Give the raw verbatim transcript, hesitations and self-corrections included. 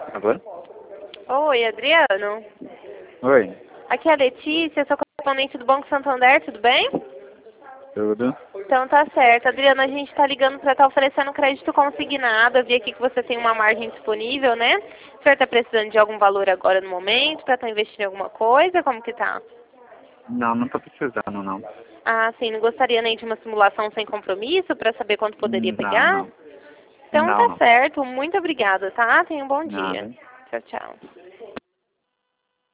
Agora? Oi, Adriano. Oi, Aqui é a Letícia, sou correspondente do Banco Santander, tudo bem? tudo? Então tá certo. Adriano, a gente tá ligando para estar oferecendo crédito consignado. Eu vi aqui que você tem uma margem disponível, né? O senhor tá precisando de algum valor agora no momento para estar investindo em alguma coisa? Como que tá? Não, não tô precisando, não. Ah, sim. Não gostaria nem de uma simulação sem compromisso para saber quanto poderia Não, pegar? não. Então Não, tá não. certo. Muito obrigada, tá? Tenha um bom dia. Nada. Tchau, tchau.